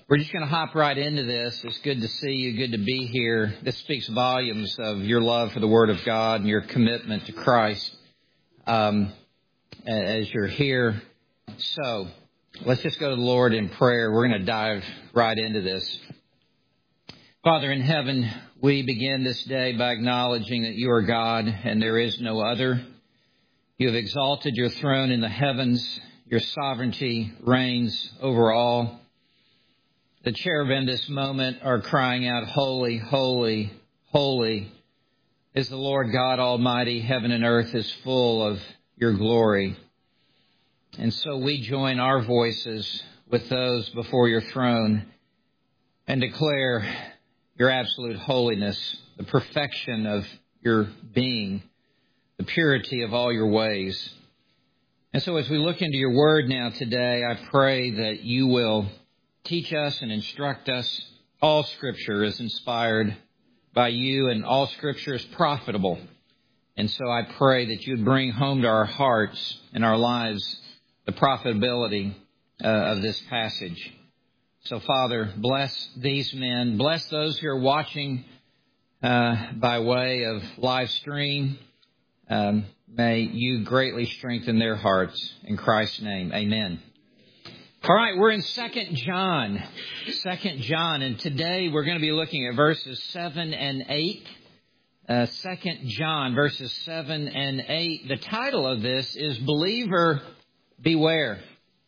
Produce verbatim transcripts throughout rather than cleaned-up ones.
We're just going to hop right into this. It's good to see you. Good to be here. This speaks volumes of your love for the Word of God and your commitment to Christ um, as you're here. So let's just go to the Lord in prayer. We're going to dive right into this. Father in heaven, we begin this day by acknowledging that you are God and there is no other. You have exalted your throne in the heavens. Your sovereignty reigns over all. The cherubim this moment are crying out, holy, holy, holy is the Lord God Almighty. Heaven and earth is full of your glory. And so we join our voices with those before your throne and declare your absolute holiness, the perfection of your being, the purity of all your ways. And so as we look into your word now today, I pray that you will teach us and instruct us. All Scripture is inspired by you, and all Scripture is profitable. And so I pray that you would bring home to our hearts and our lives the profitability uh, of this passage. So, Father, bless these men. Bless those who are watching uh, by way of live stream. Um, may you greatly strengthen their hearts. In Christ's name, amen. All right, we're in Second John, Second John, and today we're going to be looking at verses seven and eight. Uh, Second John, verses seven and eight. The title of this is Believer Beware.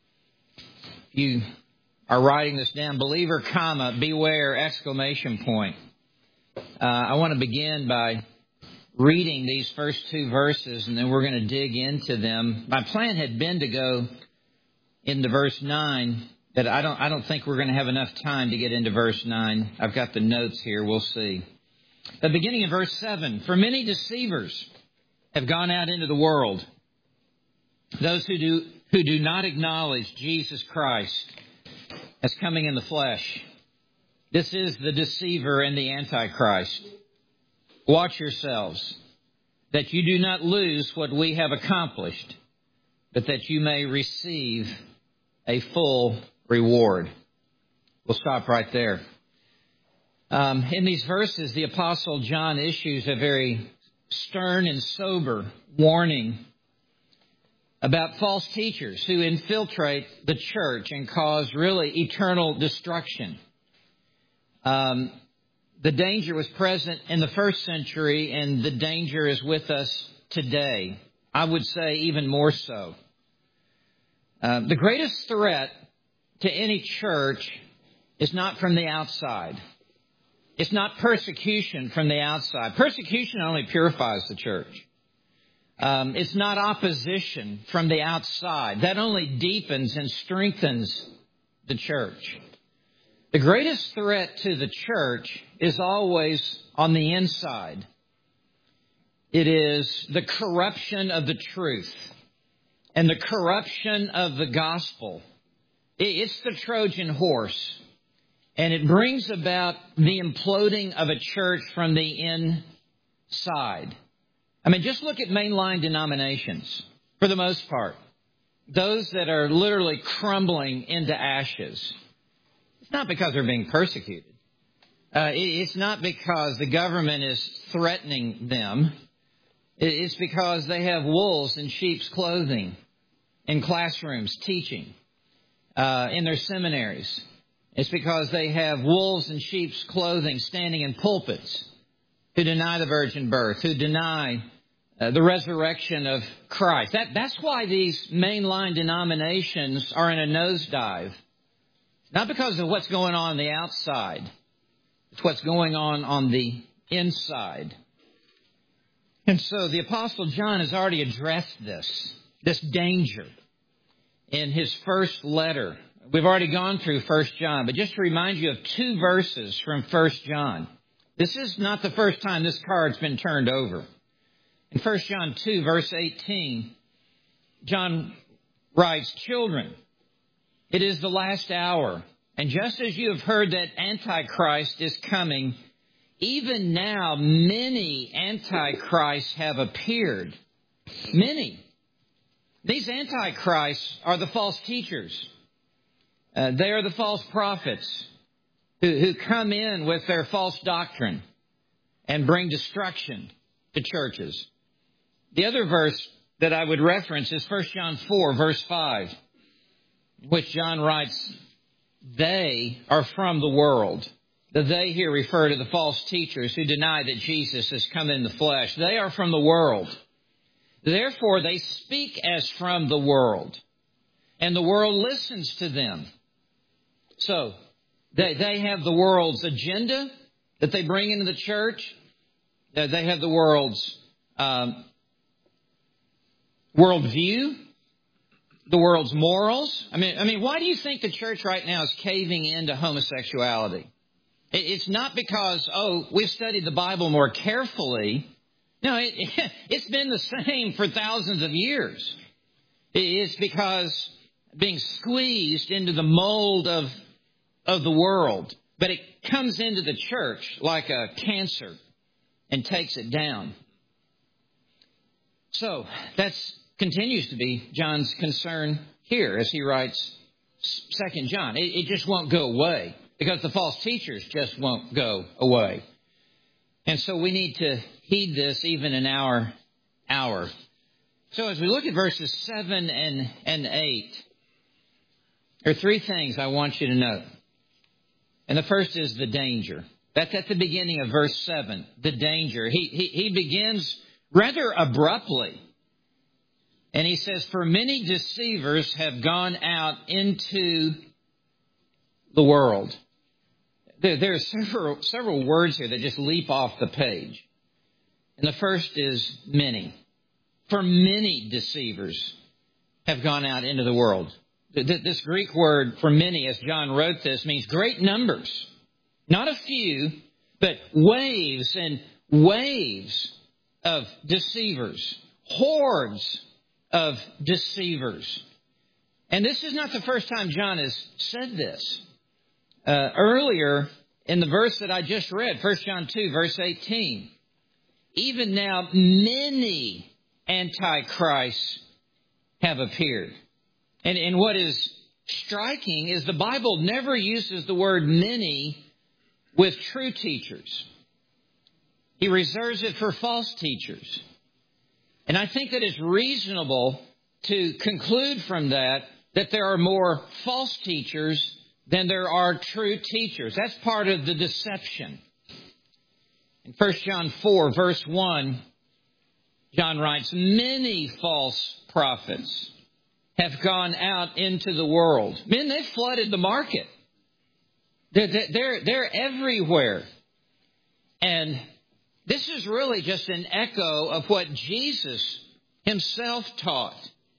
You are writing this down, Believer, comma, beware, exclamation point. Uh, I want to begin by reading these first two verses, and then we're going to dig into them. My plan had been to go into verse nine, but I don't I don't think we're going to have enough time to get into verse nine. I've got the notes here. We'll see. The beginning of verse seven, for many deceivers have gone out into the world, those who do who do not acknowledge Jesus Christ as coming in the flesh. This is the deceiver and the Antichrist. Watch yourselves, that you do not lose what we have accomplished, but that you may receive a full reward. We'll stop right there. Um, in these verses, the Apostle John issues a very stern and sober warning about false teachers who infiltrate the church and cause really eternal destruction. Um, the danger was present in the first century, and the danger is with us today. I would say even more so. Uh, the greatest threat to any church is not from the outside. It's not persecution from the outside. Persecution only purifies the church. Um, it's not opposition from the outside. That only deepens and strengthens the church. The greatest threat to the church is always on the inside. It is the corruption of the truth and the corruption of the gospel. It's the Trojan horse, and it brings about the imploding of a church from the inside. I mean, just look at mainline denominations, for the most part. Those that are literally crumbling into ashes. It's not because they're being persecuted. Uh, it's not because the government is threatening them. It's because they have wolves in sheep's clothing in classrooms teaching, uh, in their seminaries. It's because they have wolves in sheep's clothing standing in pulpits who deny the virgin birth, who deny uh, the resurrection of Christ. That, that's why these mainline denominations are in a nosedive. Not because of what's going on on the outside. It's what's going on on the inside. And so the Apostle John has already addressed this, this danger in his first letter. We've already gone through First John, but just to remind you of two verses from First John. This is not the first time this card's been turned over. In First John two, verse eighteen, John writes, children, it is the last hour, and just as you have heard that Antichrist is coming, even now many Antichrists have appeared. Many. These Antichrists are the false teachers. Uh, they are the false prophets who, who come in with their false doctrine and bring destruction to churches. The other verse that I would reference is First John four, verse five, in which John writes, they are from the world. The they here refer to the false teachers who deny that Jesus has come in the flesh. They are from the world. Therefore, they speak as from the world, and the world listens to them. So, they, they have the world's agenda that they bring into the church. They have the world's um, worldview, the world's morals. I mean, I mean, why do you think the church right now is caving into homosexuality? It's not because, oh, we've studied the Bible more carefully. No, it, it's been the same for thousands of years. It's because being squeezed into the mold of, of the world. But it comes into the church like a cancer and takes it down. So that continues to be John's concern here as he writes Second John. It, it just won't go away because the false teachers just won't go away. And so we need to heed this even in our hour. So as we look at verses seven and, and eight, there are three things I want you to note. And the first is the danger. That's at the beginning of verse seven, the danger. He, he, he begins rather abruptly. And he says, for many deceivers have gone out into the world. There, there are several, several words here that just leap off the page. And the first is many. For many deceivers have gone out into the world. This Greek word for many, as John wrote this, means great numbers. Not a few, but waves and waves of deceivers. Hordes of deceivers. And this is not the first time John has said this. Uh, earlier in the verse that I just read, First John two, verse eighteen, even now many antichrists have appeared. And, and what is striking is the Bible never uses the word many with true teachers. He reserves it for false teachers. And I think that it's reasonable to conclude from that that there are more false teachers than there are true teachers. That's part of the deception. In First John four, verse one, John writes, many false prophets have gone out into the world. Men, they've flooded the market. They're, they're, they're everywhere. And this is really just an echo of what Jesus himself taught.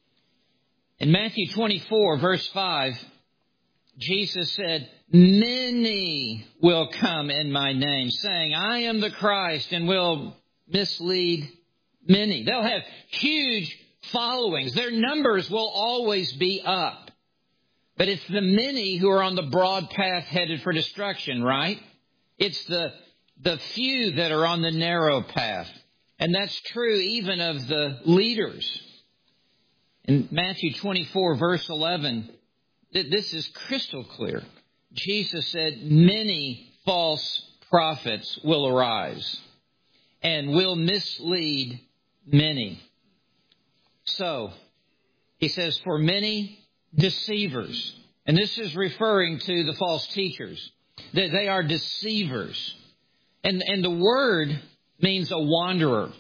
In Matthew twenty-four, verse five, Jesus said, many will come in my name, saying, I am the Christ, and will mislead many. They'll have huge followings. Their numbers will always be up. But it's the many who are on the broad path headed for destruction, right? It's the, the few that are on the narrow path. And that's true even of the leaders. In Matthew twenty-four, verse eleven, this is crystal clear. Jesus said, many false prophets will arise and will mislead many. So, he says, for many deceivers, and this is referring to the false teachers, that they are deceivers. And, and the word means a wanderer.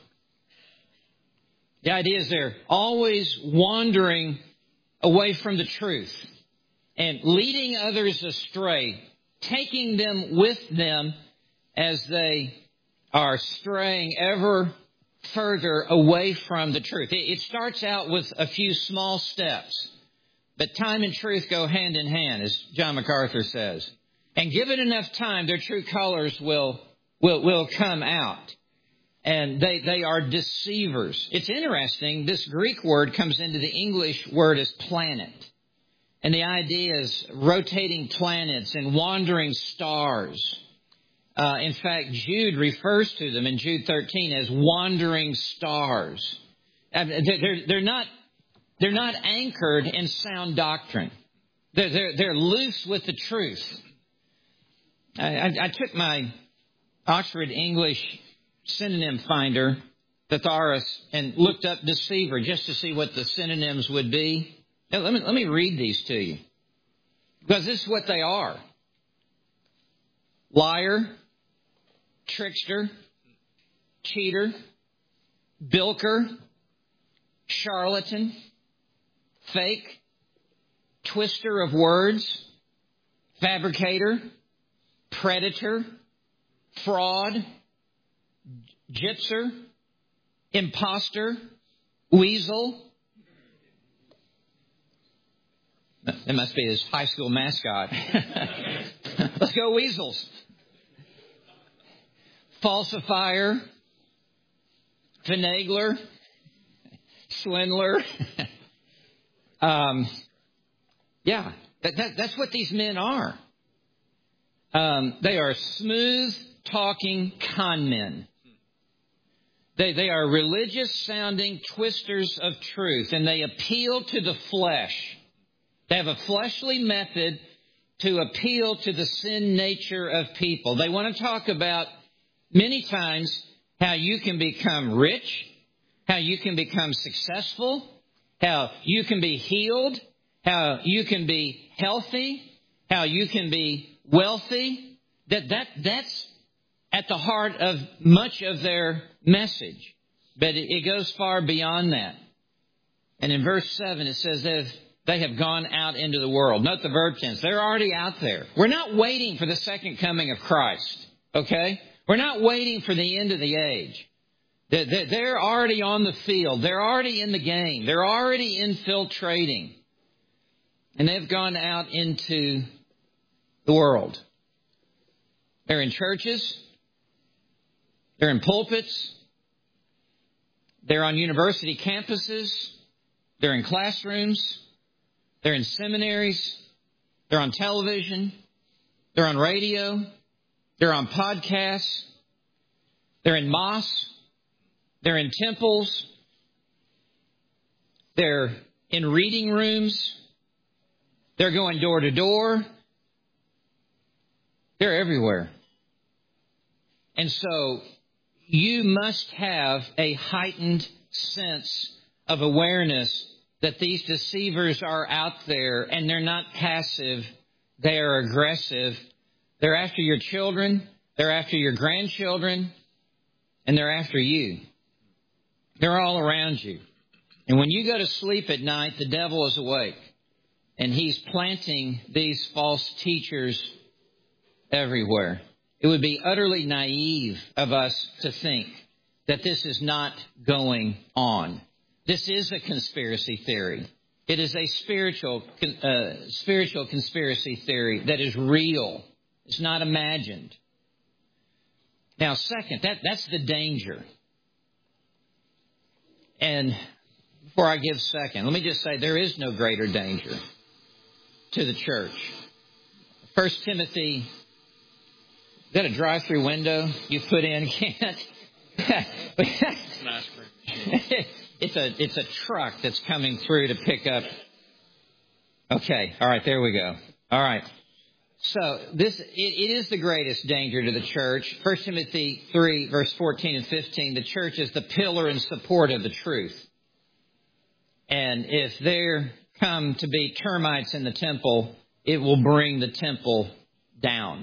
The idea is they're always wandering away from the truth and leading others astray, taking them with them as they are straying ever further away from the truth. It starts out with a few small steps, but time and truth go hand in hand, as John MacArthur says. And given enough time, their true colors will will will come out. And they, they are deceivers. It's interesting, this Greek word comes into the English word as planet. And the idea is rotating planets and wandering stars. Uh, in fact, Jude refers to them in Jude thirteen as wandering stars. Uh, they're, they're not, they're not anchored in sound doctrine. They're, they're, they're loose with the truth. I, I, I took my Oxford English synonym finder, Thesaurus, and looked up deceiver just to see what the synonyms would be. Now, let me, let me read these to you, because this is what they are. Liar, trickster, cheater, bilker, charlatan, fake, twister of words, fabricator, predator, fraud, gypser, imposter, weasel. That must be his high school mascot. Let's go weasels. Falsifier, finagler, swindler. um, yeah, that, that, that's what these men are. Um, they are smooth-talking con men. They, they are religious-sounding twisters of truth, and they appeal to the flesh. They have a fleshly method to appeal to the sin nature of people. They want to talk about many times how you can become rich, how you can become successful, how you can be healed, how you can be healthy, how you can be wealthy. That that that's at the heart of much of their message. But it, it goes far beyond that. And in verse seven it says that they have gone out into the world. Note the verb tense. They're already out there. We're not waiting for the second coming of Christ. Okay? We're not waiting for the end of the age. They're already on the field. They're already in the game. They're already infiltrating. And they've gone out into the world. They're in churches. They're in pulpits. They're on university campuses. They're in classrooms. They're in seminaries. They're on television. They're on radio. They're on podcasts. They're in mosques. They're in temples. They're in reading rooms. They're going door to door. They're everywhere. And so you must have a heightened sense of awareness that these deceivers are out there, and they're not passive. They are aggressive. They're after your children. They're after your grandchildren. And they're after you. They're all around you. And when you go to sleep at night, the devil is awake. And he's planting these false teachers everywhere. It would be utterly naive of us to think that this is not going on. This is a conspiracy theory. It is a spiritual, uh, spiritual conspiracy theory that is real. It's not imagined. Now, second, that, that's the danger. And before I give second, let me just say there is no greater danger to the church. First Timothy, is that a drive-through window you put in? Can't. It's a it's a truck that's coming through to pick up. Okay, all right, there we go. All right. So this it, it is the greatest danger to the church. First Timothy three, verse fourteen and fifteen, the church is the pillar and support of the truth. And if there come to be termites in the temple, it will bring the temple down.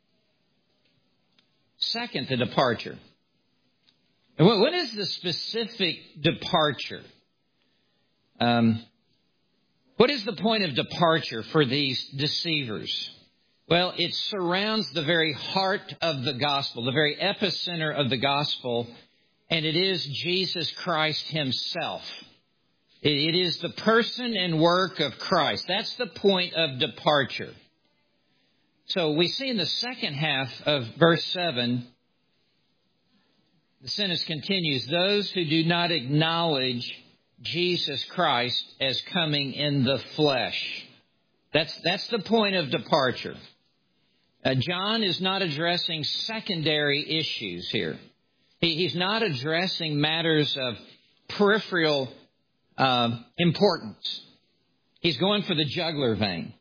Second, the departure. What is the specific departure? Um, what is the point of departure for these deceivers? Well, it surrounds the very heart of the gospel, the very epicenter of the gospel, and it is Jesus Christ himself. It is the person and work of Christ. That's the point of departure. So we see in the second half of verse seven, the sentence continues, those who do not acknowledge Jesus Christ as coming in the flesh. That's, that's the point of departure. Uh, John is not addressing secondary issues here. He, he's not addressing matters of peripheral uh, importance. He's going for the jugular vein.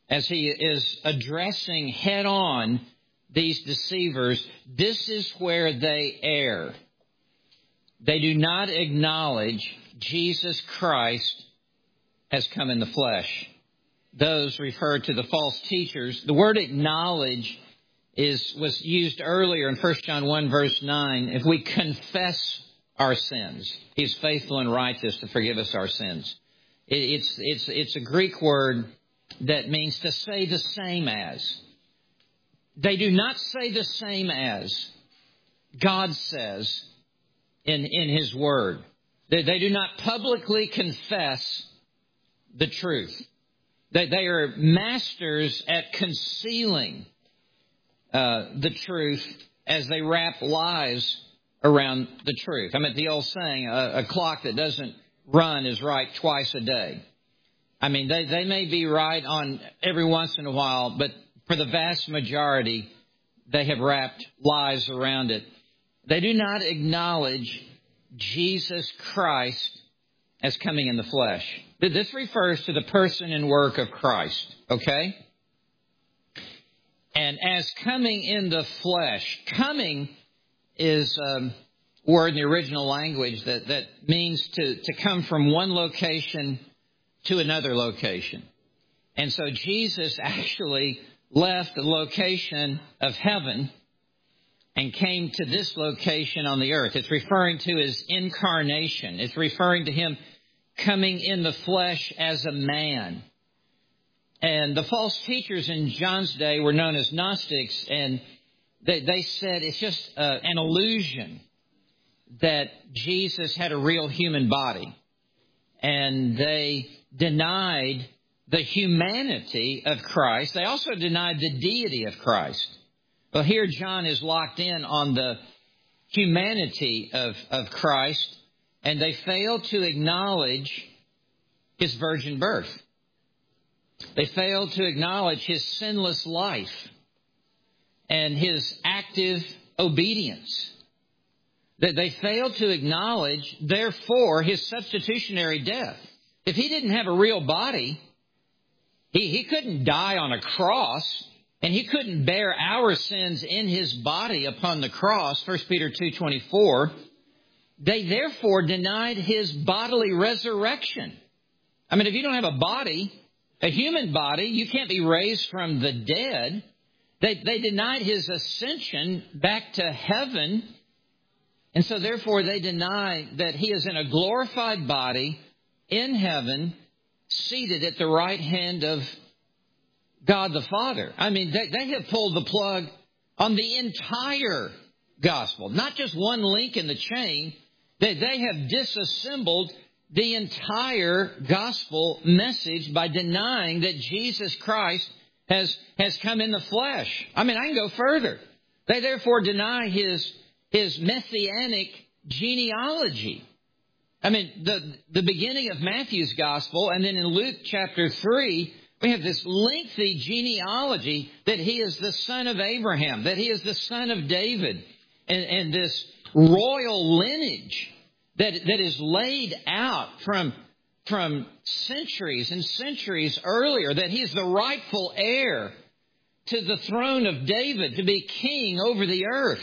as he is addressing head on these deceivers, this is where they err. They do not acknowledge Jesus Christ has come in the flesh. Those refer to the false teachers. The word acknowledge is was used earlier in First John one, verse nine. If we confess our sins, He's faithful and righteous to forgive us our sins. It, it's, it's, it's a Greek word that means to say the same as. They do not say the same as God says in, in His Word. They, they do not publicly confess the truth. They, they are masters at concealing uh, the truth as they wrap lies around the truth. I mean, the old saying, a, a clock that doesn't run is right twice a day. I mean, they, they may be right on every once in a while, but for the vast majority, they have wrapped lies around it. They do not acknowledge Jesus Christ as coming in the flesh. This refers to the person and work of Christ, okay? And as coming in the flesh, coming is a word in the original language that, that means to, to come from one location to another location. And so Jesus actually left the location of heaven and came to this location on the earth. It's referring to His incarnation. It's referring to Him coming in the flesh as a man. And the false teachers in John's day were known as Gnostics, and they, they said it's just uh, an illusion that Jesus had a real human body. And they denied the humanity of Christ. They also denied the deity of Christ. Well, here John is locked in on the humanity of, of Christ, and they fail to acknowledge His virgin birth. They fail to acknowledge His sinless life and His active obedience. That they fail to acknowledge, therefore, His substitutionary death. If He didn't have a real body, he, he couldn't die on a cross, and He couldn't bear our sins in His body upon the cross, First Peter two twenty-four. They therefore denied His bodily resurrection. I mean, if you don't have a body, a human body, you can't be raised from the dead. They, they denied His ascension back to heaven. And so therefore they deny that He is in a glorified body in heaven, seated at the right hand of God the Father. I mean, they, they have pulled the plug on the entire gospel, not just one link in the chain. They, they have disassembled the entire gospel message by denying that Jesus Christ has, has come in the flesh. I mean, I can go further. They therefore deny His, His messianic genealogy. I mean, the, the beginning of Matthew's gospel, and then in Luke chapter three, we have this lengthy genealogy that He is the son of Abraham, that He is the son of David, and, and this royal lineage that, that is laid out from, from centuries and centuries earlier, that He is the rightful heir to the throne of David to be king over the earth.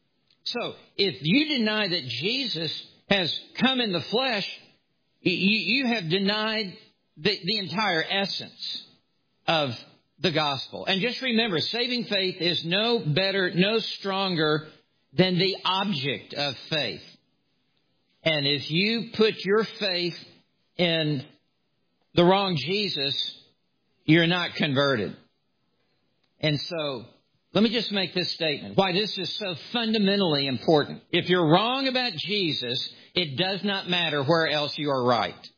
So if you deny that Jesus has come in the flesh, you, you have denied the, the entire essence of the gospel. And just remember, saving faith is no better, no stronger than the object of faith. And if you put your faith in the wrong Jesus, you're not converted. And so, let me just make this statement, why this is so fundamentally important. If you're wrong about Jesus, it does not matter where else you are right.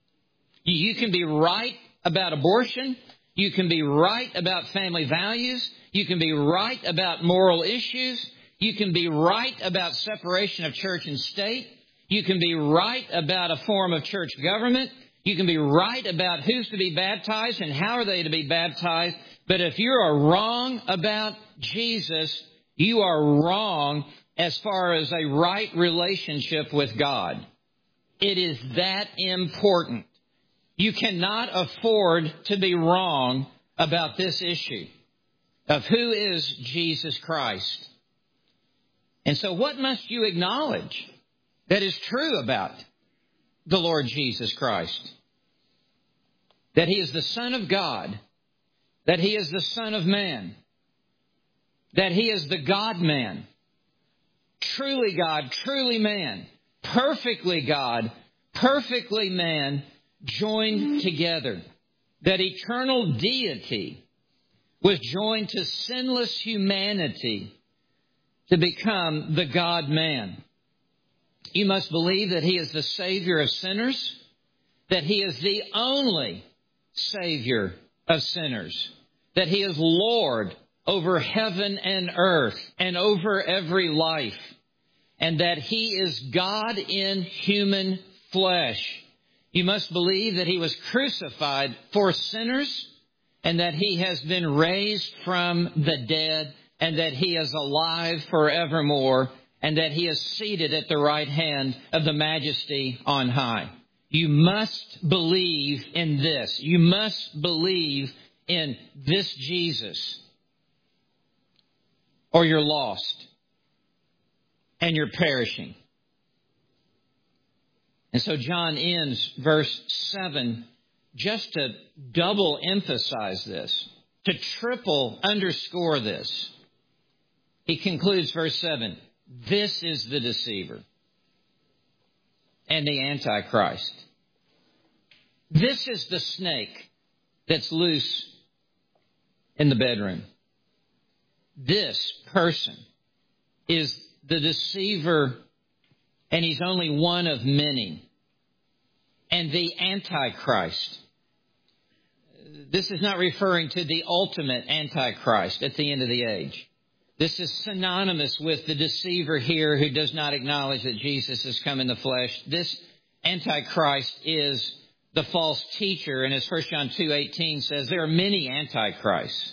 You can be right about abortion. You can be right about family values. You can be right about moral issues. You can be right about separation of church and state. You can be right about a form of church government. You can be right about who's to be baptized and how are they to be baptized. But if you are wrong about Jesus, you are wrong as far as a right relationship with God. It is that important. You cannot afford to be wrong about this issue of who is Jesus Christ. And so what must you acknowledge that is true about the Lord Jesus Christ? That He is the Son of God, that He is the Son of Man, that He is the God-man, truly God, truly man, perfectly God, perfectly man, joined together. That eternal deity was joined to sinless humanity to become the God-man. You must believe that He is the Savior of sinners, that He is the only Savior of sinners, that He is Lord over heaven and earth and over every life, and that He is God in human flesh. You must believe that He was crucified for sinners, and that He has been raised from the dead, and that He is alive forevermore, and that He is seated at the right hand of the Majesty on high. You must believe in this. You must believe in this Jesus, or you're lost and you're perishing. And so John ends verse seven just to double emphasize this, to triple underscore this. He concludes verse seven, this is the deceiver and the Antichrist. This is the snake that's loose in the bedroom. This person is the deceiver, and he's only one of many. And the Antichrist. This is not referring to the ultimate Antichrist at the end of the age. This is synonymous with the deceiver here who does not acknowledge that Jesus has come in the flesh. This Antichrist is the false teacher. And as First John two eighteen says, there are many Antichrists.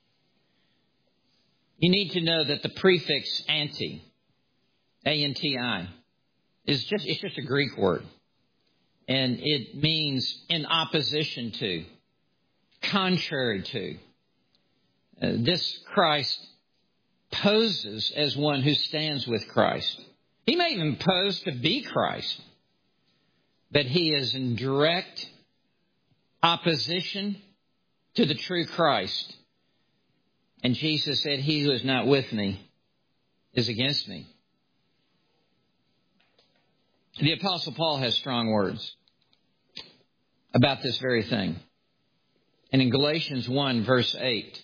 You need to know that the prefix anti, A N T I, is just, it's just a Greek word. And it means in opposition to, contrary to. Uh, this Christ poses as one who stands with Christ. He may even pose to be Christ, but he is in direct opposition to the true Christ. And Jesus said, he who is not with me is against me. The Apostle Paul has strong words about this very thing. And in Galatians one, verse eight,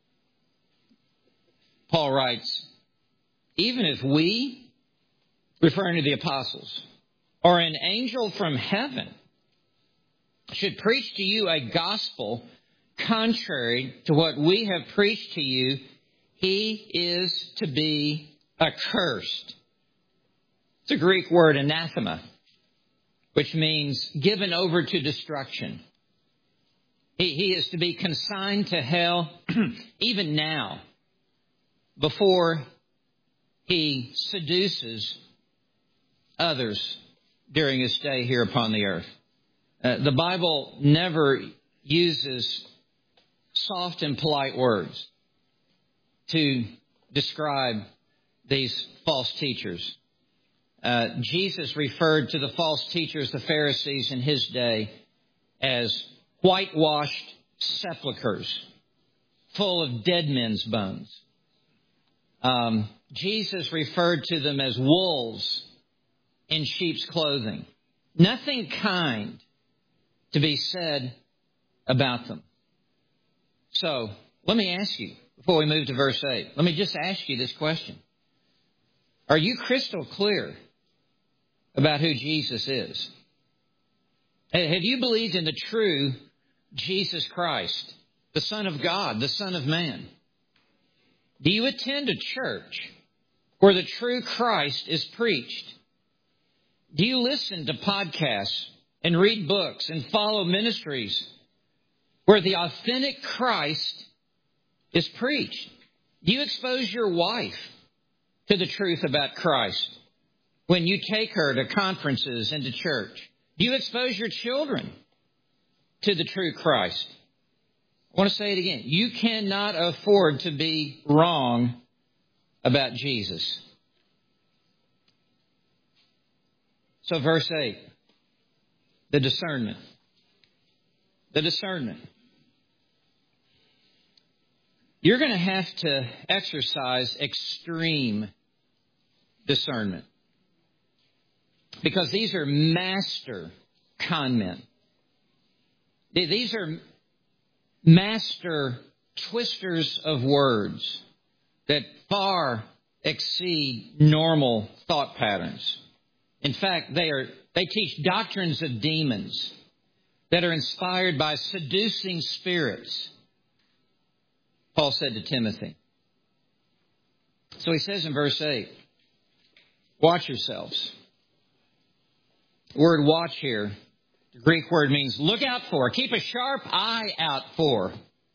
Paul writes, even if we, referring to the apostles, or an angel from heaven should preach to you a gospel contrary to what we have preached to you, he is to be accursed. It's a Greek word, anathema, which means given over to destruction. He, he is to be consigned to hell even now, before he seduces others during his stay here upon the earth. Uh, the Bible never uses soft and polite words to describe these false teachers. Uh, Jesus referred to the false teachers, the Pharisees in his day, as whitewashed sepulchres full of dead men's bones. Um, Jesus referred to them as wolves in sheep's clothing. Nothing kind to be said about them. So, let me ask you, before we move to verse eight, let me just ask you this question. Are you crystal clear about who Jesus is? Have you believed in the true Jesus Christ, the Son of God, the Son of Man? Do you attend a church where the true Christ is preached? Do you listen to podcasts and read books and follow ministries where the authentic Christ is preached? Do you expose your wife to the truth about Christ when you take her to conferences and to church? Do you expose your children to the true Christ? I want to say it again. You cannot afford to be wrong about Jesus. So verse eight, the discernment. The discernment. You're going to have to exercise extreme discernment. Because these are master con men. These are master twisters of words that far exceed normal thought patterns. In fact, they are they teach doctrines of demons that are inspired by seducing spirits, Paul said to Timothy. So he says in verse eight, watch yourselves. The word watch here, the Greek word means look out for. Keep a sharp eye out for.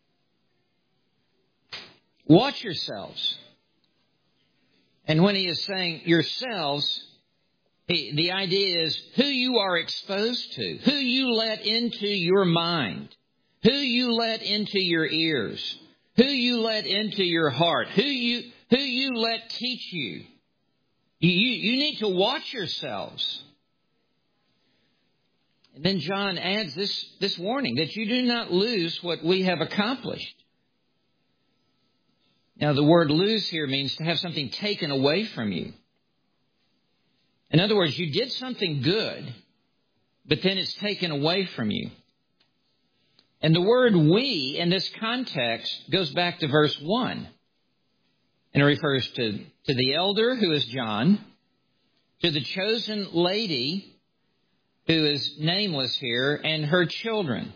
Watch yourselves. And when he is saying yourselves, he, the idea is who you are exposed to, who you let into your mind, who you let into your ears, who you let into your heart, who you who you let teach you. You, you, you need to watch yourselves. And then John adds this, this warning that you do not lose what we have accomplished. Now, the word lose here means to have something taken away from you. In other words, you did something good, but then it's taken away from you. And the word we in this context goes back to verse one. And it refers to, to the elder, who is John, to the chosen lady, who is nameless here, and her children.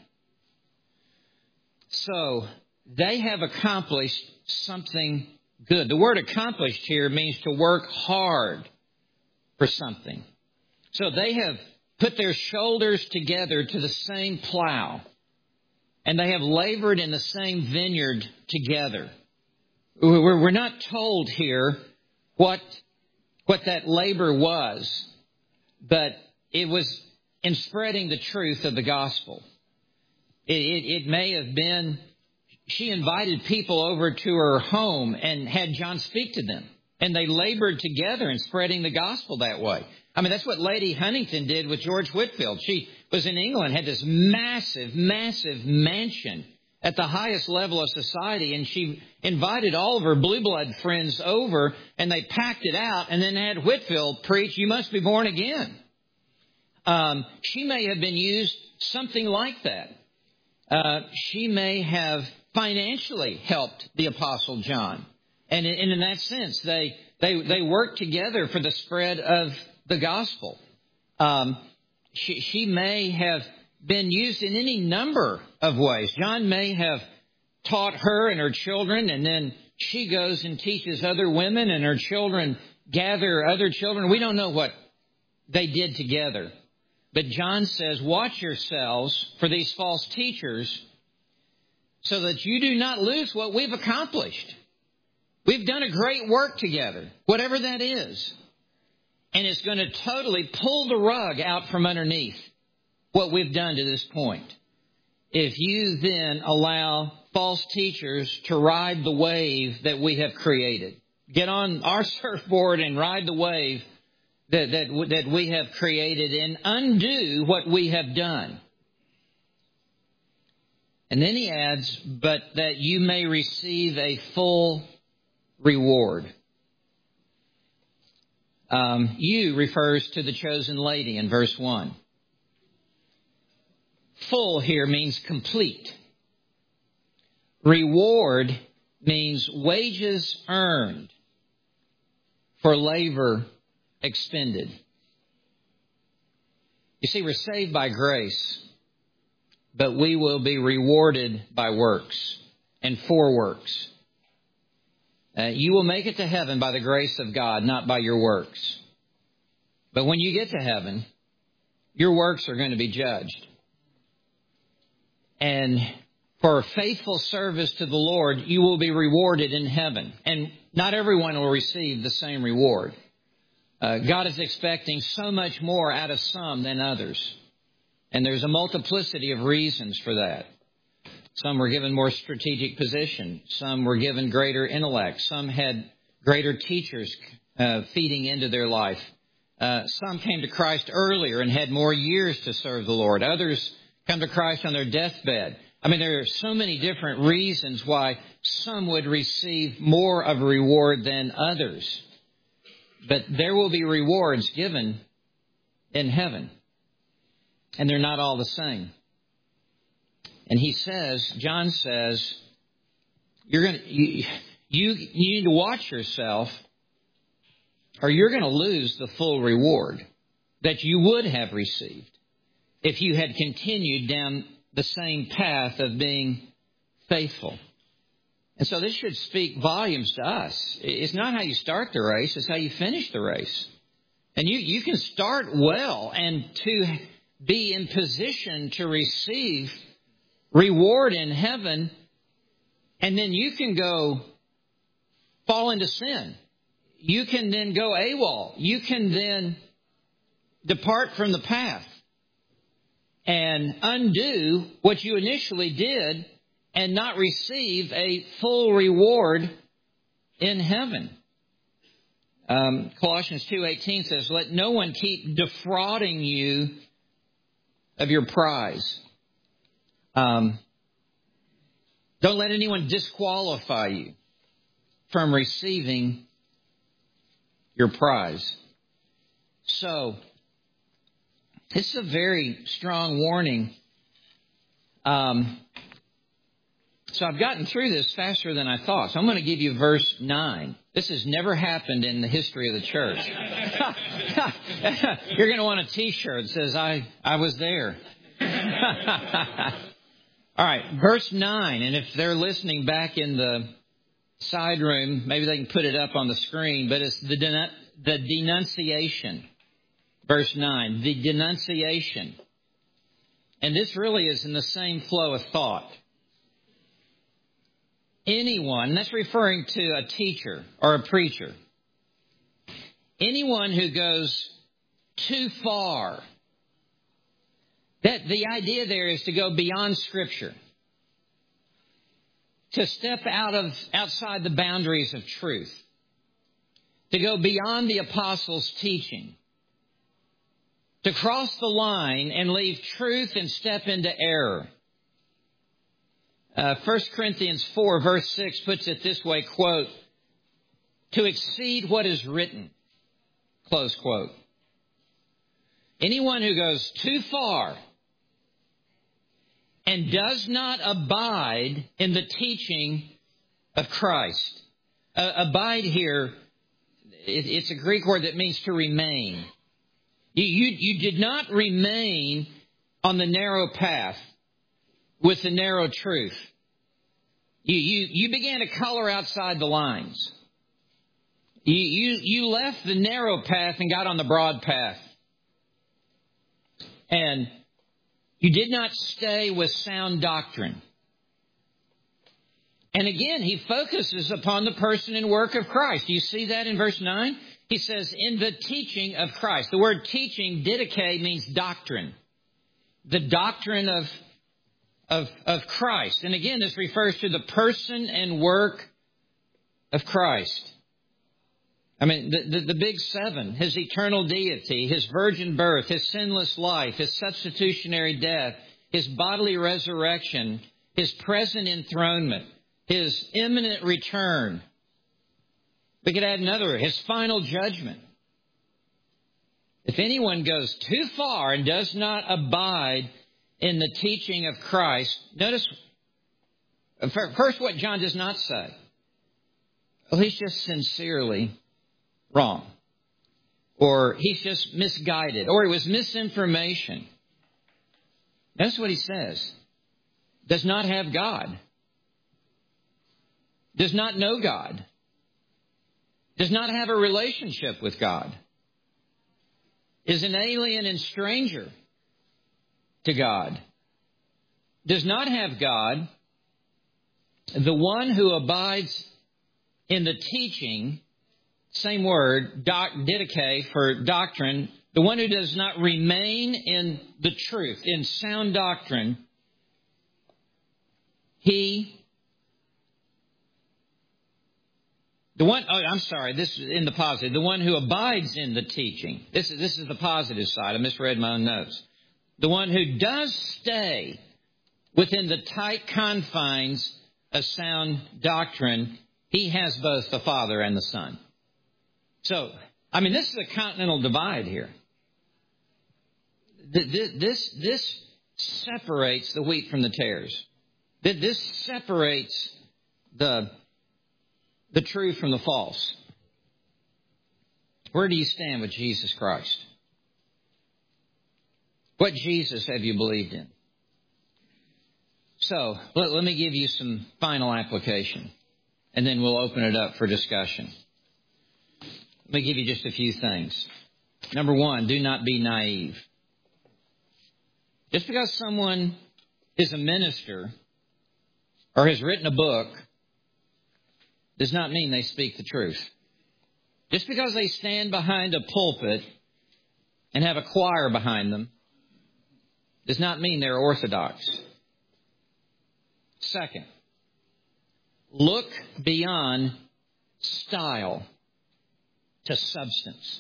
So they have accomplished something good. The word accomplished here means to work hard for something. So they have put their shoulders together to the same plow, and they have labored in the same vineyard together. We're not told here what, what that labor was, but it was in spreading the truth of the gospel. It, it, it may have been, she invited people over to her home and had John speak to them. And they labored together in spreading the gospel that way. I mean, that's what Lady Huntington did with George Whitefield. She was in England, had this massive, massive mansion at the highest level of society. And she invited all of her blue blood friends over, and they packed it out and then had Whitefield preach, "You must be born again." Um, she may have been used something like that. Uh, she may have financially helped the Apostle John. And in, and in that sense, they, they, they worked together for the spread of the gospel. Um, she, she may have been used in any number of ways. John may have taught her and her children, and then she goes and teaches other women, and her children gather other children. We don't know what they did together. But John says, watch yourselves for these false teachers so that you do not lose what we've accomplished. We've done a great work together, whatever that is. And it's going to totally pull the rug out from underneath what we've done to this point. If you then allow false teachers to ride the wave that we have created, get on our surfboard and ride the wave that, that, that we have created and undo what we have done. And then he adds, but that you may receive a full reward. Um, you refers to the chosen lady in verse one. Full here means complete. Reward means wages earned for labor expended. You see, we're saved by grace, but we will be rewarded by works and for works. Uh, you will make it to heaven by the grace of God, not by your works. But when you get to heaven, your works are going to be judged. And for faithful service to the Lord, you will be rewarded in heaven. And not everyone will receive the same reward. Uh, God is expecting so much more out of some than others. And there's a multiplicity of reasons for that. Some were given more strategic position. Some were given greater intellect. Some had greater teachers uh, feeding into their life. Uh, some came to Christ earlier and had more years to serve the Lord. Others come to Christ on their deathbed. I mean, there are so many different reasons why some would receive more of a reward than others. But there will be rewards given in heaven. And they're not all the same. And he says, John says, you're going to, you, you, you need to watch yourself, or you're going to lose the full reward that you would have received if you had continued down the same path of being faithful. And so this should speak volumes to us. It's not how you start the race, it's how you finish the race. And you, you can start well and to be in position to receive reward in heaven, and then you can go fall into sin. You can then go AWOL. You can then depart from the path and undo what you initially did and not receive a full reward in heaven. Um, Colossians two eighteen says, let no one keep defrauding you of your prize. Um, don't let anyone disqualify you from receiving your prize. So, this is a very strong warning. Um, so I've gotten through this faster than I thought. So I'm going to give you verse nine. This has never happened in the history of the church. You're going to want a T-shirt that says, I, I was there. All right, verse nine. And if they're listening back in the side room, maybe they can put it up on the screen. But it's the, denun- the denunciation. Verse nine, the denunciation. And this really is in the same flow of thought. Anyone, that's referring to a teacher or a preacher. Anyone who goes too far. That the idea there is to go beyond Scripture. To step out of outside the boundaries of truth. To go beyond the apostles' teaching. To cross the line and leave truth and step into error. Uh, First Corinthians four verse six puts it this way, quote, to exceed what is written, close quote. Anyone who goes too far and does not abide in the teaching of Christ. Uh, abide here, it, it's a Greek word that means to remain. You, you, you did not remain on the narrow path with the narrow truth. You, you, you began to color outside the lines. You, you, you left the narrow path and got on the broad path. And you did not stay with sound doctrine. And again, he focuses upon the person and work of Christ. You see that in verse nine? He says, in the teaching of Christ. The word teaching, didache, means doctrine. The doctrine of, of, of Christ. And again, this refers to the person and work of Christ. I mean, the, the, the big seven, his eternal deity, his virgin birth, his sinless life, his substitutionary death, his bodily resurrection, his present enthronement, his imminent return. We could add another, his final judgment. If anyone goes too far and does not abide in the teaching of Christ, notice first what John does not say. Well, he's just sincerely wrong. Or he's just misguided. Or it was misinformation. Notice what he says. Does not have God. Does not know God. Does not have a relationship with God. Is an alien and stranger to God. Does not have God. The one who abides in the teaching, same word, doc, didache for doctrine, the one who does not remain in the truth, in sound doctrine, He, the one, oh, I'm sorry, this is in the positive. The one who abides in the teaching. This is, this is the positive side. I misread my own notes. The one who does stay within the tight confines of sound doctrine, he has both the Father and the Son. So, I mean, this is a continental divide here. This, this separates the wheat from the tares. This separates the, the true from the false. Where do you stand with Jesus Christ? What Jesus have you believed in? So, let, let me give you some final application, and then we'll open it up for discussion. Let me give you just a few things. Number one, do not be naive. Just because someone is a minister or has written a book does not mean they speak the truth. Just because they stand behind a pulpit and have a choir behind them does not mean they're orthodox. Second, look beyond style to substance.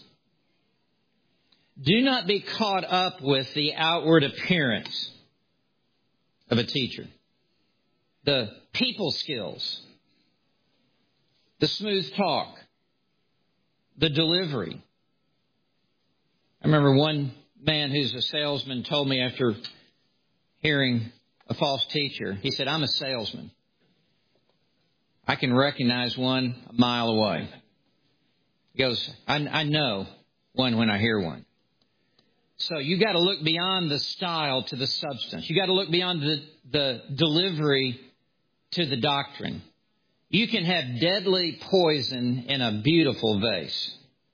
Do not be caught up with the outward appearance of a teacher, the people skills, the smooth talk, the delivery. I remember one man who's a salesman told me after hearing a false teacher, he said, "I'm a salesman. I can recognize one a mile away." He goes, I, I know one when I hear one. So you got to look beyond the style to the substance. You got to look beyond the, the delivery to the doctrine. You can have deadly poison in a beautiful vase.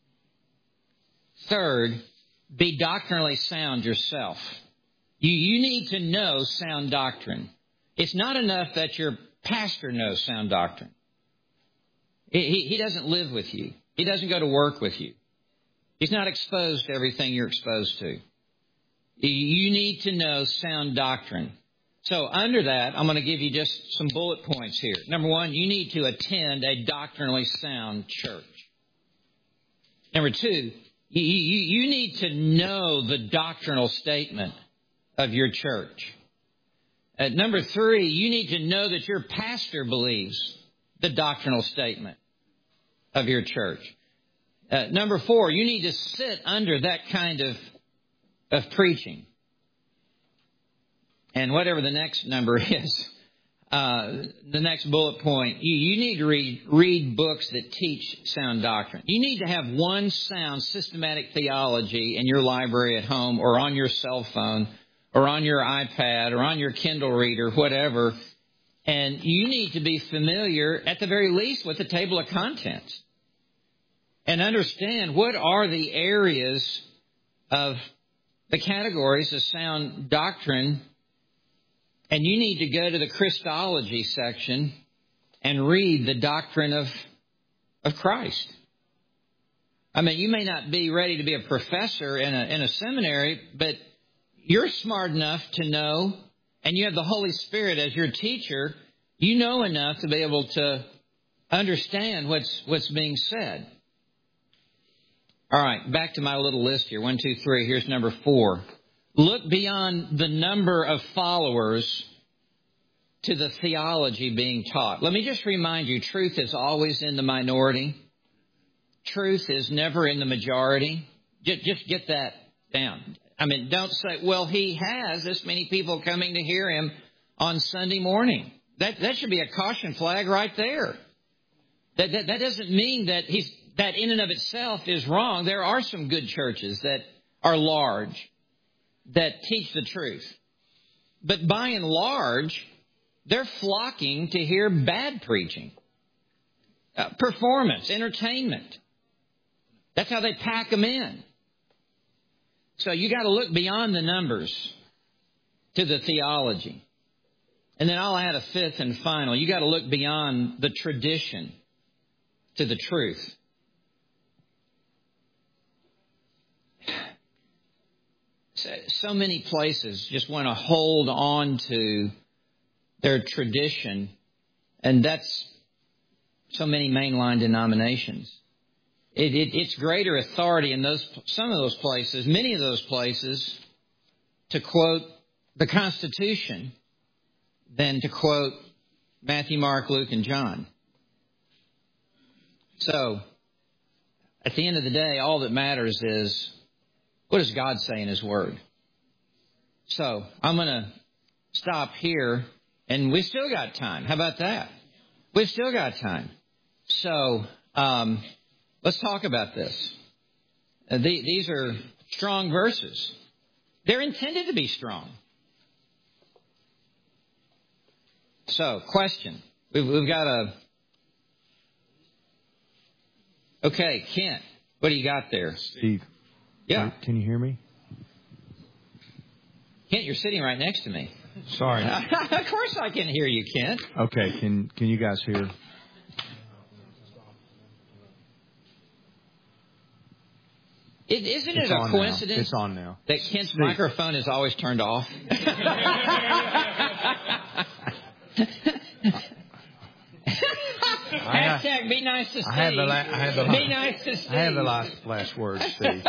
Third, be doctrinally sound yourself. You, you need to know sound doctrine. It's not enough that your pastor knows sound doctrine. He, he doesn't live with you. He doesn't go to work with you. He's not exposed to everything you're exposed to. You need to know sound doctrine. So under that, I'm going to give you just some bullet points here. Number one, you need to attend a doctrinally sound church. Number two, you, you, you need to know the doctrinal statement of your church. Uh, number three, you need to know that your pastor believes the doctrinal statement of your church. Uh, number four, you need to sit under that kind of, of preaching. And whatever the next number is, uh, the next bullet point, you, you need to read, read books that teach sound doctrine. You need to have one sound systematic theology in your library at home or on your cell phone or on your iPad or on your Kindle reader, whatever. And you need to be familiar, at the very least, with the table of contents. And understand what are the areas of the categories of sound doctrine. And you need to go to the Christology section and read the doctrine of, of Christ. I mean, you may not be ready to be a professor in a, in a seminary, but you're smart enough to know, and you have the Holy Spirit as your teacher, you know enough to be able to understand what's, what's being said. All right, back to my little list here. One, two, three. Here's number four. Look beyond the number of followers to the theology being taught. Let me just remind you, truth is always in the minority. Truth is never in the majority. Just, just get that down. I mean, don't say, well, he has this many people coming to hear him on Sunday morning. That, that should be a caution flag right there. That, that, that doesn't mean that he's, that in and of itself is wrong. There are some good churches that are large, that teach the truth. But by and large, they're flocking to hear bad preaching. Uh, performance, entertainment. That's how they pack them in. So you got to look beyond the numbers to the theology. And then I'll add a fifth and final. You got to look beyond the tradition to the truth. So many places just want to hold on to their tradition, and that's so many mainline denominations. It, it, it's greater authority in those some of those places, many of those places, to quote the Constitution than to quote Matthew, Mark, Luke, and John. So, at the end of the day, all that matters is, what does God say in His Word? So, I'm going to stop here, and we still got time. How about that? We've still got time. So, um, let's talk about this. Uh, the, these are strong verses. They're intended to be strong. So, question. We've, we've got a... Okay, Kent, what do you got there? Steve. Yeah. Can you hear me? Kent, you're sitting right next to me. Sorry. Of course I can hear you, Kent. Okay, can can you guys hear? It, isn't it's it a on coincidence now. It's on now. that Kent's Steve. microphone is always turned off? Hashtag be nice to Steve. I have the, la- I have the, be nice to Steve. I have the last, last word, Steve.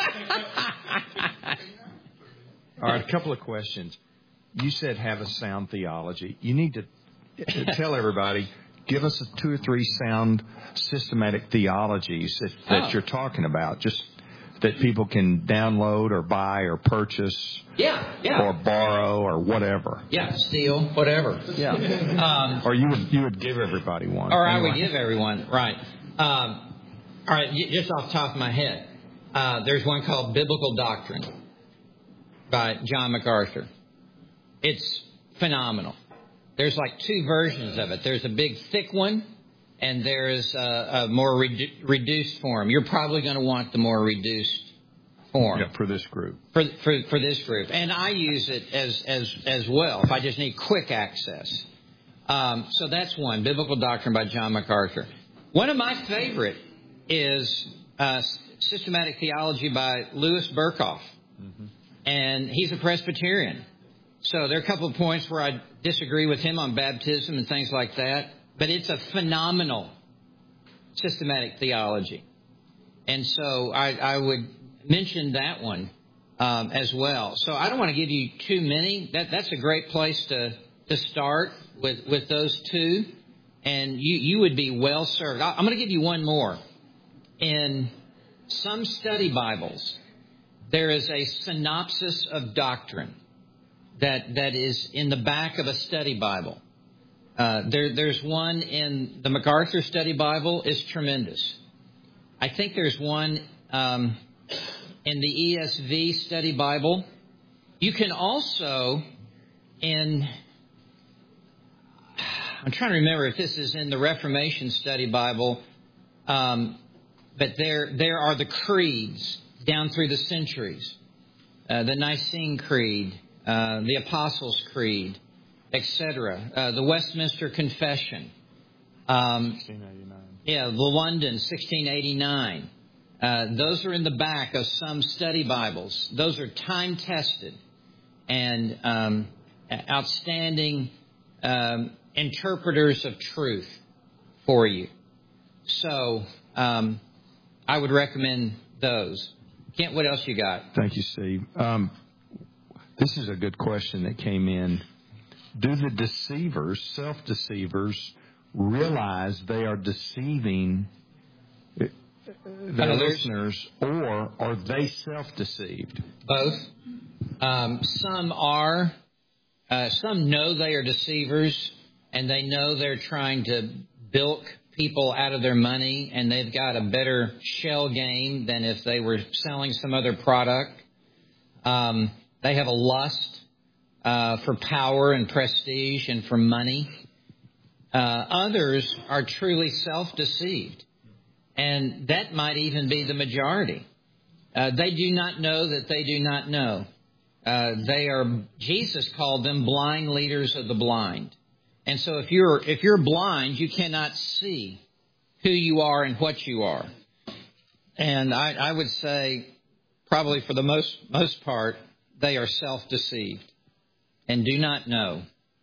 All right, a couple of questions. You said have a sound theology. You need to tell everybody, give us two or three sound systematic theologies that, that oh. you're talking about, just that people can download or buy or purchase yeah, yeah. or borrow or whatever. Yeah, steal, whatever. Yeah. Um, or you would you would give everybody one. Or anyway. I would give everyone, right. Um, all right, just off the top of my head, uh, there's one called Biblical Doctrine by John MacArthur. It's phenomenal. There's like two versions of it. There's a big thick one, and there's a, a more redu- reduced form. You're probably going to want the more reduced form. Yeah, for this group. For, for for this group. And I use it as, as, as well if I just need quick access. Um, so that's one, Biblical Doctrine by John MacArthur. One of my favorite is uh, Systematic Theology by Louis Berkhoff. Mm-hmm. And he's a Presbyterian. So there are a couple of points where I disagree with him on baptism and things like that. But it's a phenomenal systematic theology. And so I, I would mention that one um, as well. So I don't want to give you too many. That, that's a great place to, to start with, with those two. And you, you would be well served. I'm going to give you one more. In some study Bibles, there is a synopsis of doctrine that, that is in the back of a study Bible. Uh, there, there's one in the MacArthur Study Bible. It's tremendous. I think there's one um, in the E S V Study Bible. You can also, in, I'm trying to remember if this is in the Reformation Study Bible, um, but there there are the creeds down through the centuries. Uh, the Nicene Creed, uh, the Apostles' Creed, et cetera. Uh, the Westminster Confession. Um, sixteen eighty-nine. Yeah, the London, sixteen eighty-nine. Uh, those are in the back of some study Bibles. Those are time-tested and um, outstanding um, interpreters of truth for you. So um, I would recommend those. Kent, what else you got? Thank you, Steve. Um, this is a good question that came in. Do the deceivers, self-deceivers, realize they are deceiving their Others. listeners, or are they self-deceived? Both. Um, some are. Uh, some know they are deceivers, and they know they're trying to bilk people out of their money, and they've got a better shell game than if they were selling some other product. Um, they have a lust uh, for power and prestige and for money. Uh, others are truly self-deceived, and that might even be the majority. Uh, they do not know that they do not know. Uh, they are, Jesus called them blind leaders of the blind. And so if you're, if you're blind, you cannot see who you are and what you are. And I, I would say probably for the most, most part, they are self-deceived and do not know.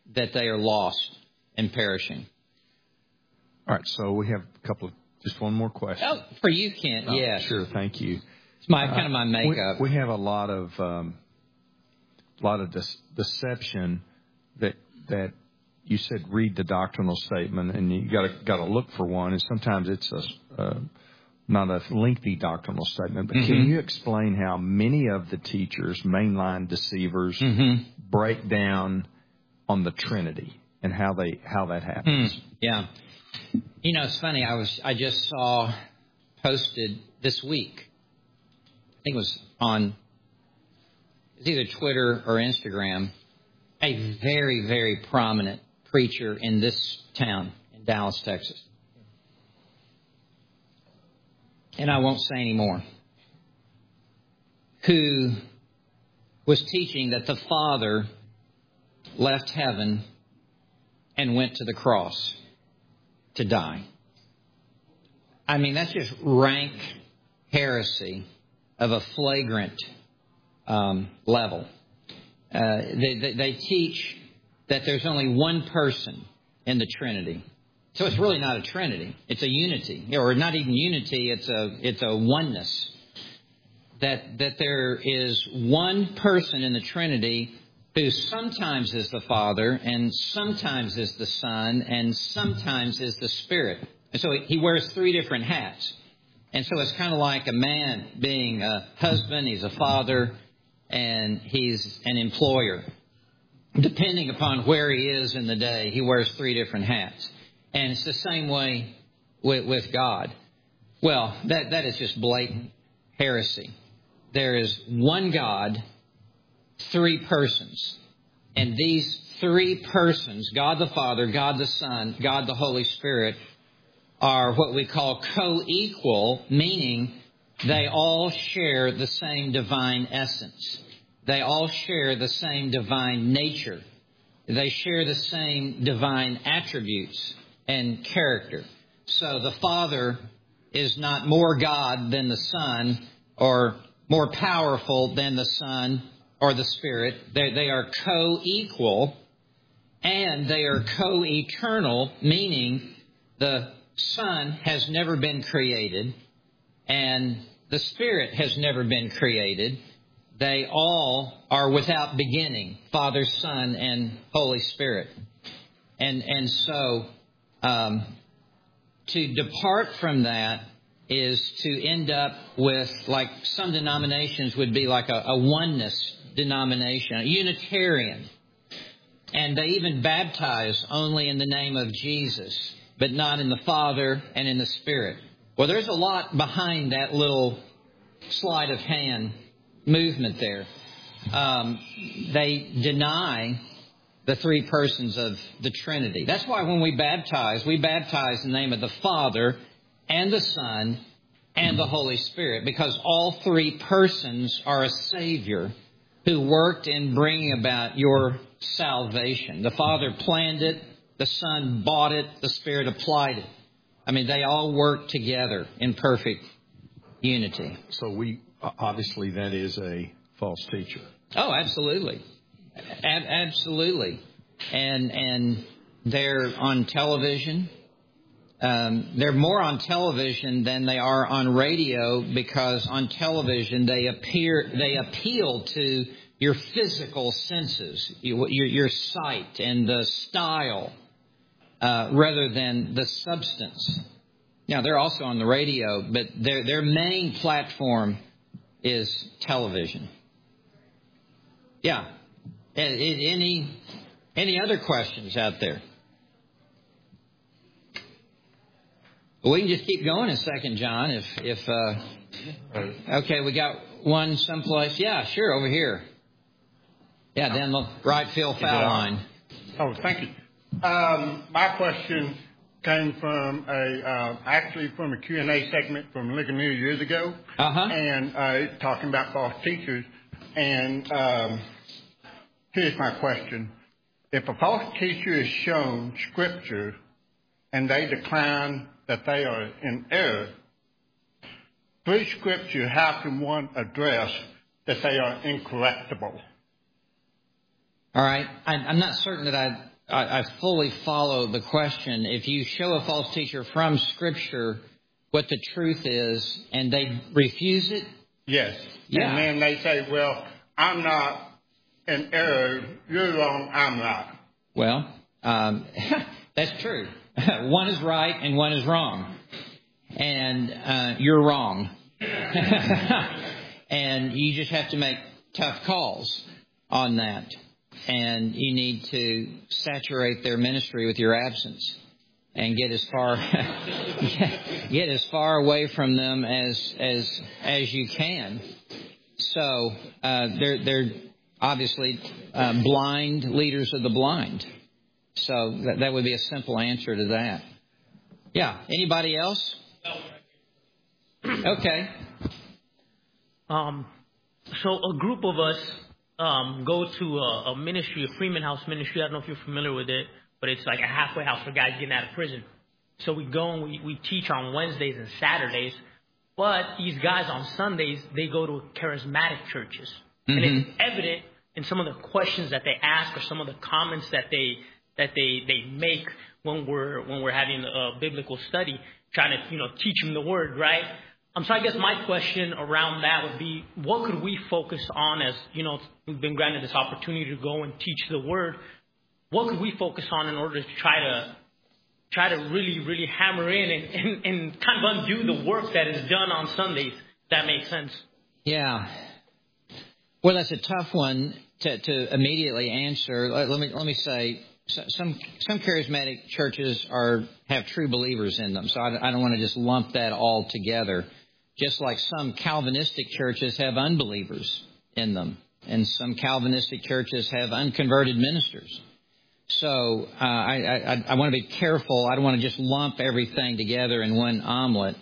that they are lost and perishing. All right, so we have a couple of, just one more question. Oh, for you, Kent, Oh, yes. Sure, thank you. It's my kind of my makeup. We, we have a lot of um, lot of dis- deception that that you said read the doctrinal statement and you got to got to look for one, and sometimes it's a uh, not a lengthy doctrinal statement. But mm-hmm. Can you explain how many of the teachers, mainline deceivers, mm-hmm. break down on the Trinity and how they how that happens? Mm, yeah, you know, it's funny. I was I just saw posted this week. I think it was on it's either Twitter or Instagram, a very, very prominent preacher in this town, in Dallas, Texas. And I won't say any more, who was teaching that the Father left heaven and went to the cross to die. I mean, that's just rank heresy of a flagrant um, level. Uh, they, they, they teach that there's only one person in the Trinity. So it's really not a Trinity. It's a unity. Or not even unity, it's a it's a oneness. That that there is one person in the Trinity who sometimes is the Father and sometimes is the Son and sometimes is the Spirit. And so he wears three different hats. And so it's kind of like a man being a husband, he's a father, and he's an employer. Depending upon where he is in the day, he wears three different hats. And it's the same way with, with God. Well, that that is just blatant heresy. There is one God, three persons. And these three persons, God the Father, God the Son, God the Holy Spirit, are what we call co-equal, meaning they all share the same divine essence. They all share the same divine nature. They share the same divine attributes and character. So the Father is not more God than the Son, or more powerful than the Son or the Spirit. They, they are co-equal, and they are co-eternal, meaning the Son has never been created, and the Spirit has never been created. They all are without beginning, Father, Son, and Holy Spirit. And and so um, to depart from that is to end up with, like some denominations would be like a, a oneness denomination, a Unitarian. And they even baptize only in the name of Jesus, but not in the Father and in the Spirit. Well, there's a lot behind that little sleight of hand movement there. Um, they deny the three persons of the Trinity. That's why when we baptize, we baptize in the name of the Father and the Son and the Holy Spirit, because all three persons are a Savior who worked in bringing about your salvation. The Father planned it, the Son bought it, the Spirit applied it. I mean, they all work together in perfect unity. So we, obviously, that is a false teacher. Oh, absolutely. A- absolutely. And and they're on television. Um, they're more on television than they are on radio, because on television they appear they appeal to your physical senses, your your sight and the style, uh, rather than the substance. Now, they're also on the radio, but their their main platform is television. Yeah. Any any other questions out there? We can just keep going a second, John. If if uh, okay, we got one someplace. Yeah, sure, over here. Yeah, down the right field foul line. Oh, thank you. Um, my question came from a uh, actually from a Q and A segment from Ligonier years ago, uh-huh. and uh, talking about false teachers. And um, here's my question: if a false teacher is shown Scripture and they decline that they are in error, through Scripture, how can one address that they are incorrectable? All right. I'm not certain that I I, I fully follow the question. If you show a false teacher from Scripture what the truth is and they refuse it, yes. Yeah. And then they say, well, I'm not in error. You're wrong. I'm right. Well, um, that's true. One is right and one is wrong. And uh, you're wrong. And you just have to make tough calls on that. And you need to saturate their ministry with your absence and get as far get as far away from them as as as you can. So uh, they're they're obviously uh, blind leaders of the blind. So that, that would be a simple answer to that. Yeah. Anybody else? Okay. Um. So a group of us um go to a, a ministry, a Freeman House ministry. I don't know if you're familiar with it, but it's like a halfway house for guys getting out of prison. So we go and we, we teach on Wednesdays and Saturdays. But these guys on Sundays, they go to charismatic churches. Mm-hmm. And it's evident in some of the questions that they ask or some of the comments that they that they, they make when we're when we're having a biblical study, trying to, you know, teach them the word, right? Um, so I guess my question around that would be, what could we focus on as, you know, we've been granted this opportunity to go and teach the word. What could we focus on in order to try to try to really, really hammer in and, and, and kind of undo the work that is done on Sundays? If that makes sense. Yeah. Well, that's a tough one to, to immediately answer. Let, let me let me say, some some charismatic churches are have true believers in them, so I, I don't want to just lump that all together. Just like some Calvinistic churches have unbelievers in them, and some Calvinistic churches have unconverted ministers. So uh, I, I, I want to be careful. I don't want to just lump everything together in one omelet.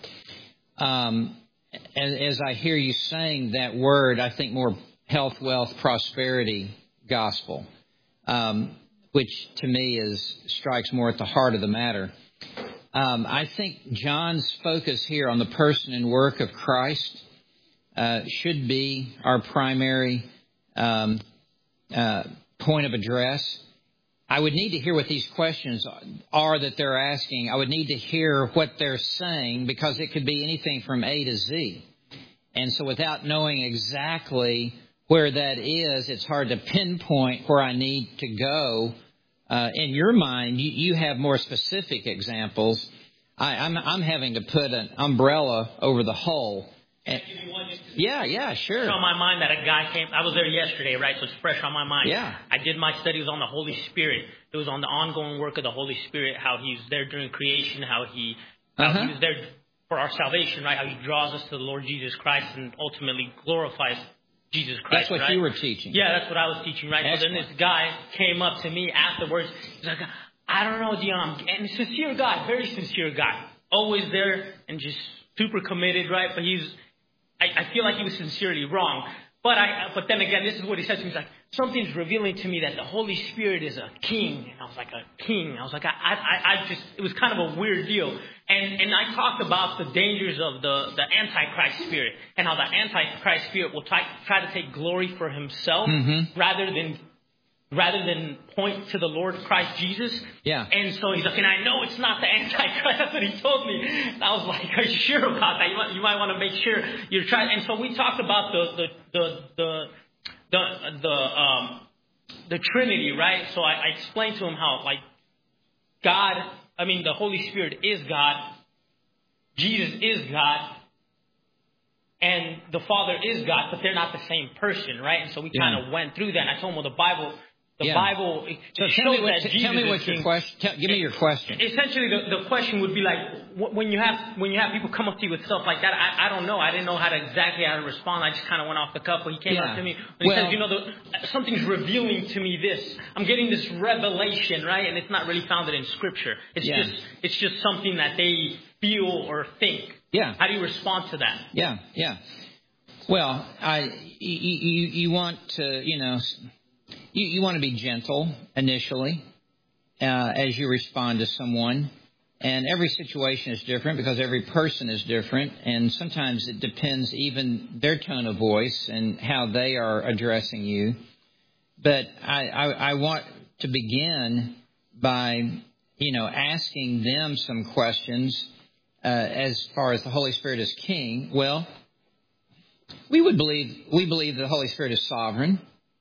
Um, as, as I hear you saying that word, I think more health, wealth, prosperity gospel, um, which to me is strikes more at the heart of the matter. Um, I think John's focus here on the person and work of Christ uh, should be our primary um, uh, point of address. I would need to hear what these questions are that they're asking. I would need to hear what they're saying, because it could be anything from A to Z. And so without knowing exactly where that is, it's hard to pinpoint where I need to go. Uh, in your mind, you, you have more specific examples. I, I'm, I'm having to put an umbrella over the whole. And, yeah, yeah, sure. It's on my mind that a guy came. I was there yesterday, right? So it's fresh on my mind. Yeah. I did my studies on the Holy Spirit. It was on the ongoing work of the Holy Spirit, how He's there during creation, how He, how uh-huh. He was there for our salvation, right? How He draws us to the Lord Jesus Christ and ultimately glorifies Jesus Christ. That's what right? you were teaching. Yeah, that's what I was teaching, right? Excellent. So then this guy came up to me afterwards. He's like, I don't know, Dion. And a sincere guy, very sincere guy. Always there and just super committed, right? But he's, I, I feel like he was sincerely wrong. But I, but then again, this is what he said to me. He's like, something's revealing to me that the Holy Spirit is a king. And I was like, a king? I was like, I, I, I just, it was kind of a weird deal. And, and I talked about the dangers of the, the Antichrist spirit and how the Antichrist spirit will try, try to take glory for himself mm-hmm. rather than, rather than point to the Lord Christ Jesus. Yeah. And so he's like, and I know it's not the Antichrist. That's what he told me. And I was like, are you sure about that? You might, you might want to make sure you're trying. And so we talked about the, the, the, the, the, the, um, the Trinity, right? So I, I explained to him how, like, God, I mean, the Holy Spirit is God. Jesus is God. And the Father is God, but they're not the same person, right? And so we yeah. kind of went through that. And I told him, well, the Bible, the yeah. Bible it so shows tell me what, that t- Jesus tell me what is your king. question. Tell, give me your question. Essentially, the, the question would be like, when you have when you have people come up to you with stuff like that, I, I don't know. I didn't know how to exactly how to respond. I just kind of went off the cuff. But he came yeah. up to me and he well, says, you know, the, something's revealing to me this. I'm getting this revelation, right? And it's not really founded in Scripture. It's yeah. just it's just something that they feel or think. Yeah. How do you respond to that? Yeah, yeah. Well, I, you, you, you want to, you know, you, you want to be gentle initially uh, as you respond to someone. And every situation is different because every person is different. And sometimes it depends even their tone of voice and how they are addressing you. But I, I, I want to begin by, you know, asking them some questions uh, as far as the Holy Spirit is king. Well, we would believe, we believe the Holy Spirit is sovereign.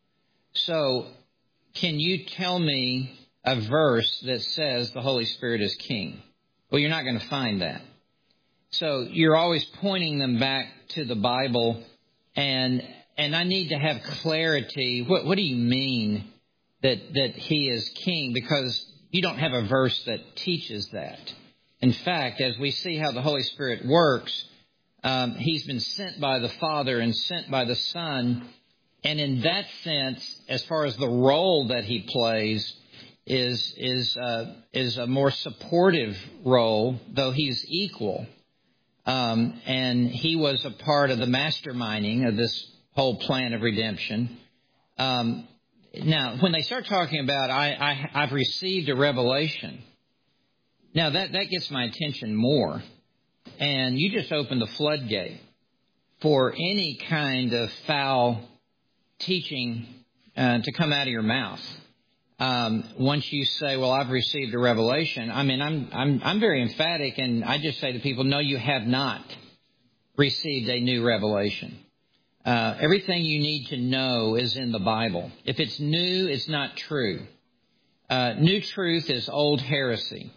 So can you tell me a verse that says the Holy Spirit is king? Well, you're not going to find that. So you're always pointing them back to the Bible, and and I need to have clarity. What what do you mean that that he is king? Because you don't have a verse that teaches that. In fact, as we see how the Holy Spirit works, um, he's been sent by the Father and sent by the Son, and in that sense, as far as the role that he plays, is is uh, is a more supportive role, though he's equal. Um, and he was a part of the masterminding of this whole plan of redemption. Um, now, when they start talking about, I, I, I've received a revelation, now that, that gets my attention more. And you just open the floodgate for any kind of foul teaching uh, to come out of your mouth. Um, once you say, well, I've received a revelation, I mean, I'm, I'm, I'm very emphatic, and I just say to people, no, you have not received a new revelation. Uh, everything you need to know is in the Bible. If it's new, it's not true. Uh, new truth is old heresy.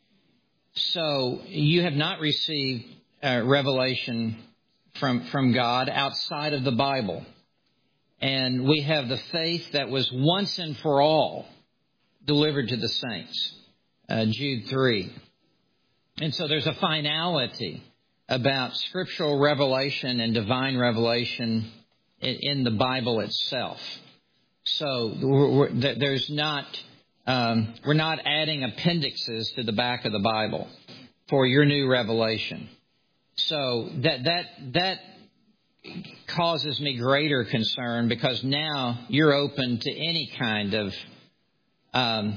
So you have not received uh, revelation from, from God outside of the Bible. And we have the faith that was once and for all delivered to the saints, uh, Jude three. And so there's a finality about scriptural revelation and divine revelation in, in the Bible itself. So we're, we're, there's not, um, we're not adding appendixes to the back of the Bible for your new revelation. So that that that. causes me greater concern, because now you're open to any kind of um,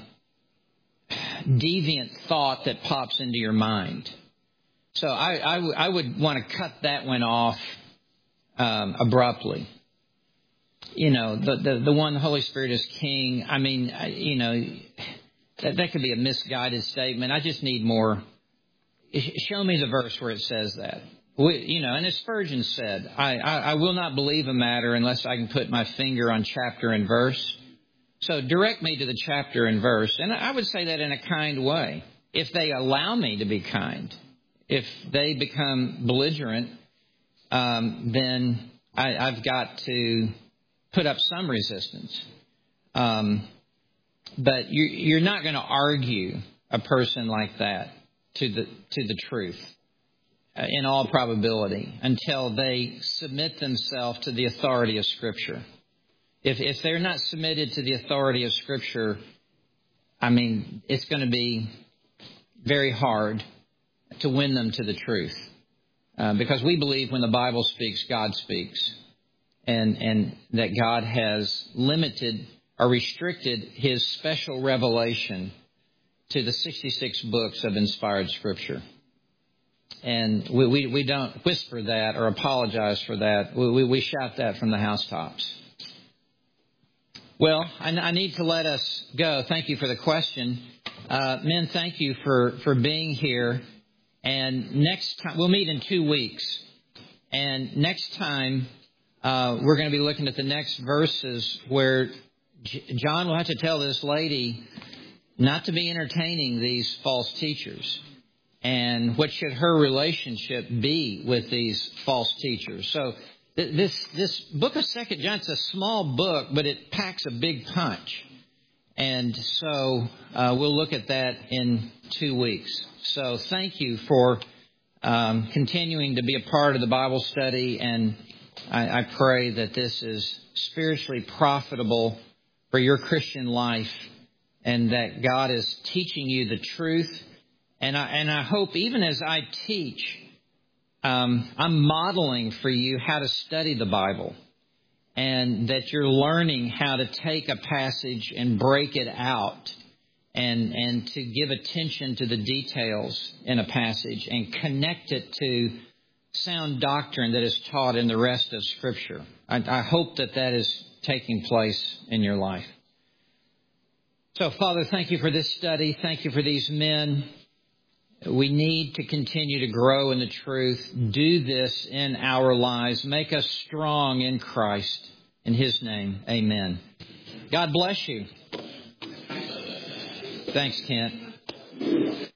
deviant thought that pops into your mind. So I, I, w- I would want to cut that one off um, abruptly. You know, the, the the one, the Holy Spirit is king. I mean, I, you know, that, that could be a misguided statement. I just need more. Show me the verse where it says that. We, you know, and as Spurgeon said, I, I, I will not believe a matter unless I can put my finger on chapter and verse. So direct me to the chapter and verse. And I would say that in a kind way. If they allow me to be kind, if they become belligerent, um, then I, I've got to put up some resistance. Um, but you, you're not going to argue a person like that to the to the truth, in all probability, until they submit themselves to the authority of Scripture. If if they're not submitted to the authority of Scripture, I mean, it's going to be very hard to win them to the truth. Uh, because we believe when the Bible speaks, God speaks. And, and that God has limited or restricted His special revelation to the sixty-six books of inspired Scripture. And we, we, we don't whisper that or apologize for that. We, we, we shout that from the housetops. Well, I, I need to let us go. Thank you for the question. Uh, men, thank you for, for being here. And next time, we'll meet in two weeks. And next time, uh, we're going to be looking at the next verses where J- John will have to tell this lady not to be entertaining these false teachers. And what should her relationship be with these false teachers? So th- this this book of Second John, it's a small book, but it packs a big punch. And so uh, we'll look at that in two weeks. So thank you for um, continuing to be a part of the Bible study. And I, I pray that this is spiritually profitable for your Christian life, and that God is teaching you the truth. And I, and I hope even as I teach, um, I'm modeling for you how to study the Bible, and that you're learning how to take a passage and break it out, and, and to give attention to the details in a passage and connect it to sound doctrine that is taught in the rest of Scripture. I, I hope that that is taking place in your life. So, Father, thank you for this study. Thank you for these men. We need to continue to grow in the truth. Do this in our lives. Make us strong in Christ. In His name, amen. God bless you. Thanks, Kent.